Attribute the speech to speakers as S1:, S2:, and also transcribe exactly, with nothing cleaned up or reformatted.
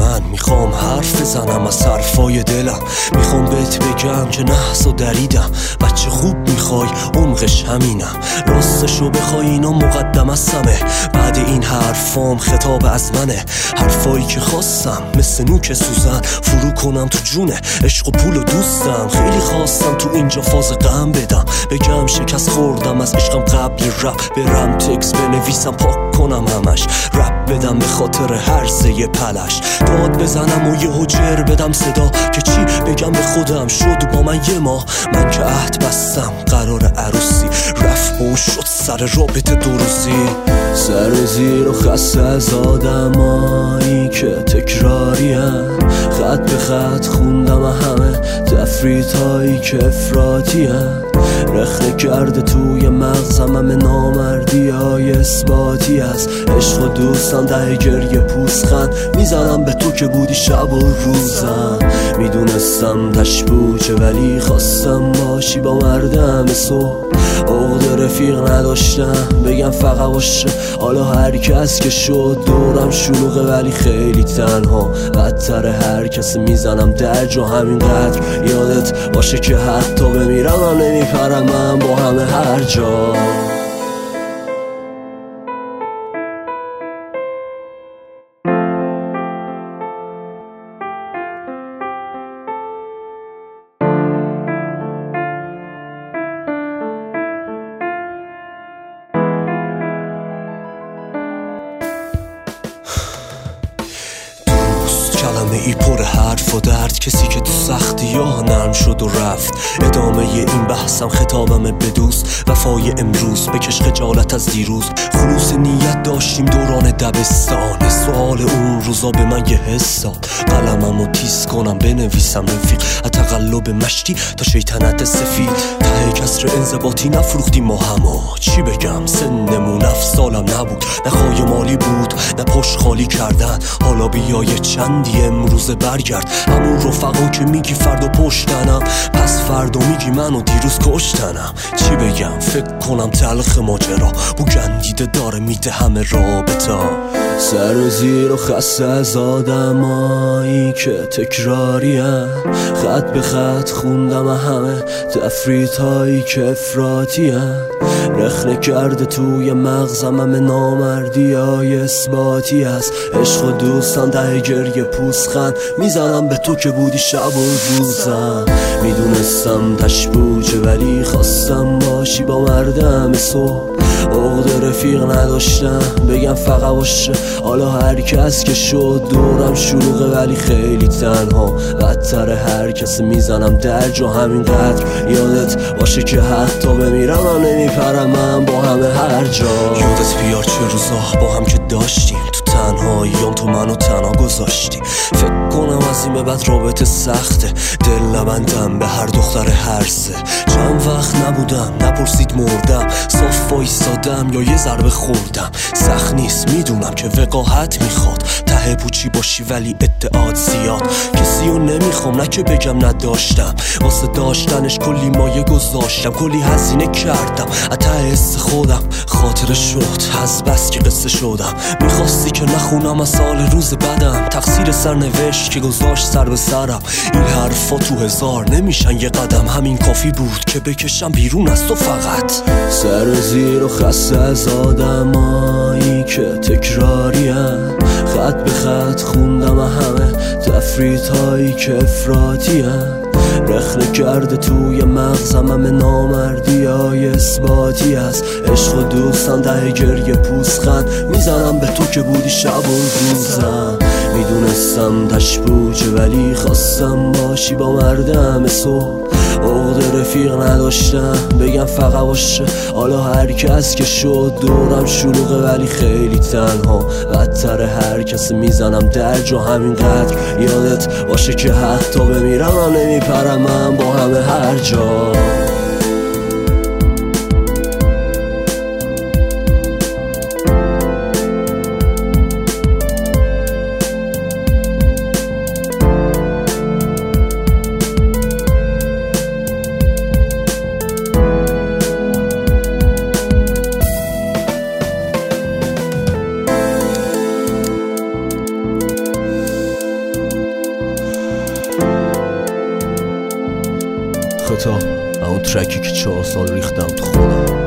S1: من میخوام حرف بزنم از حرفای دلم. میخوام بهت بگم که نحس و دریدم، بچه خوب میخوای عمقش همینم. راستشو بخوای اینا مقدم از سمه، بعد این حرفام خطاب از منه. حرفایی که خواستم مثل نوک سوزن فرو کنم تو جونه عشق و پول و دوستم. خیلی خواستم تو اینجا فاز غم بدم، بگم شکست خوردم از عشقم قبل رپ برم تکس بنویسم پاک کنم همش، رپ بدم به خاطر هرزه پلش، داد بزنم و یه حجر بدم صدا که چی بگم به خودم. شد با من یه ماه من که عهد بستم قرار عروسی، رفت و شد سر رابطه دو روزی. سر زیر و خسته از آدمایی که تکراری هن، خط به خط خوندم همه تفریطایی که افراطی هن. رخنه کرده توی مغزم همه نامردی های اثباتی هست. عشق و دوستم ده گریه پوزخند میزنم به تو که بودی شب و روزم. میدونستم تشبوچه ولی خواستم باشی با مردم صبح. عقد رفیق نداشتم بگم فقط باشه، حالا هر کس که شد دورم شلوغه ولی خیلی تنها. بدتر هر کسی میزنم در جا همینقدر یادت باشه که حتی بمیرم هم نمیپرم من با همه هر جا. کلمه ای پر حرف و درد، کسی که تو سختی ها نرم شد و رفت. ادامه این بحثم خطابم به دوست، وفای امروز بکش خجالت از دیروز. خلوص نیت داشتیم دوران دبستان، سوال اون روزا به من یه حس داد. قلمم رو تیز کنم بنویسم رفیق، از تقلب مشتی تا شیطنت سفید. ته کسر انضباطی نفروختیم ما همو، چی بگم سنمون هفت سالم نبود. نه خواهی مالی بود نه پشت خالی کردن، حالا بیای چندی امروز برگرد. همون رفقا که میگی فردا پشتنم، پس فردا میگی منو دیروز کشتنم. چی بگم فکر کنم تلخ ماجرا، بو گندیده داره میده همه رابطه. سر زیر و خسته از آدمایی که تکراری هن، خط به خط خوندم همه تفریطایی که افراطی هن. رخنه کرده توی مغزم همه نامردی های اثباتی هست. عشق و دوستم ده گریه پوزخند میزنم به تو که بودی شب و روزم. میدونستم تشبوچه ولی خواستم باشی با مردم صبح. عقد رفیق نداشتم بگم فقط باشه، حالا هر کس که شد دورم شلوغه ولی خیلی تنها. بدتر هر کسی میزنم در جا همینقدر یادت باشه که حتی بمیرم هم نمیپرم من با همه هر جا. یادت بیار چه روزا با هم که داشتیم، تو تنهاییام تو منو تنها گذاشتی. فکر کنم از این به بعد رابطه سخته، دل نبندم به هر دختر هر سه. چند وقت نبودم نپرسید مردم، صاف وایسادم یا یه ضربه خوردم. سخت نیست میدونم که وقاحت میخواد، ته پوچی باشی ولی ادعات زیاد. کسی رو نمیخوام نه که بگم نداشتم، واسه داشتنش کلی مایه گذاشتم، کلی هزینه کردم از ته حس خودم. خاطره شد از بس که قصه شدم، میخواستی که نخونم از سال روز بدم. تقصیر سرنوشت که گذاشت سر به سرم، این حرفا تو هزار نمیشن یه قدم. همین کافی بود که بکشم بیرون از تو فقط. سر زیر و خسته از آدمایی که تکراری هن، خط به خط خوندم همه تفریطایی که افراطی هن. رخنه کرده توی مغزم همه نامردی های اثباتی هست. عشق و دوستم ده گریه پوزخند میزنم به تو که بودی شب و روزم. میدونستم تشبوچه ولی خواستم باشی با مردم صبح. عقد رفیق نداشتم بگم فقط باشه، حالا هر کس که شد دورم شلوغه ولی خیلی تنها. بدتر هر کسی میزنم در جا همینقدر یادت باشه که حتی بمیرم هم نمیپرم من با همه هر جا. دوتا و اون ترکی که چهار سال ریختم تو خودم.